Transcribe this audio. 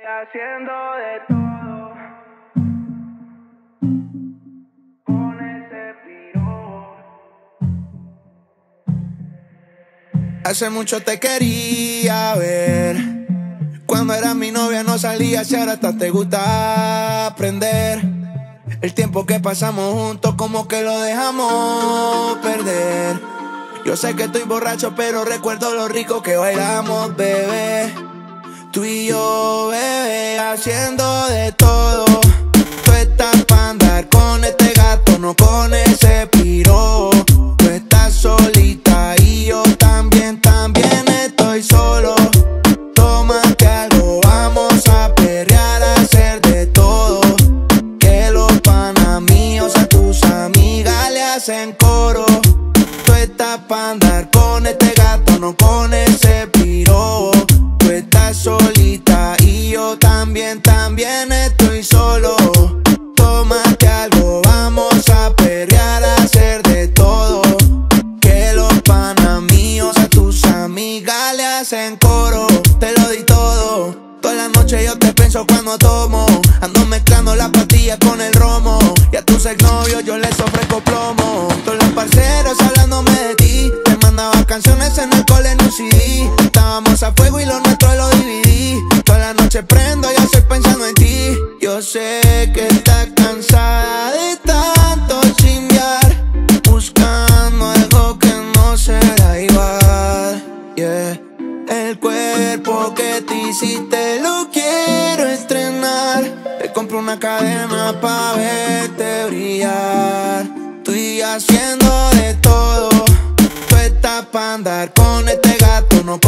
Haciendo de todo con ese piro. Hace mucho te quería ver. Cuando eras mi novia no salías y ahora hasta te gusta aprender. El tiempo que pasamos juntos como que lo dejamos perder. Yo sé que estoy borracho pero recuerdo lo rico que bailamos, bebé. Tú y yo, bebé, haciendo de todo. Tú estás pa' andar con este gato, no con ese piro. Tú estás solita y yo también estoy solo. Tómate algo, vamos a perrear, a hacer de todo. Que los panas míos a tus amigas le hacen coro. Tú estás pa' andar con este gato, no con ese piro. Tú estás solita y yo también estoy solo. Tómate algo, vamos a perrear, a hacer de todo. Que los panas míos a tus amigas le hacen coro. Te lo di todo, toda la noche yo te pienso cuando tomo. Ando mezclando las pastillas con el romo. Y a tus exnovios yo les ofrezco plomo. Todos los parceros hablándome de ti. Te mandaba canciones en el cole en un CD. Estábamos a fuego y lo nuestro lo dividí. Toda la noche prendo y estoy pensando en ti. Yo sé que estás cansada de tanto chimbear, buscando algo que no será igual, yeah. El cuerpo que te hiciste lo quiero estrenar. Te compro una cadena pa' verte brillar. Estoy haciendo de todo. Tú estás pa' andar con este gato, no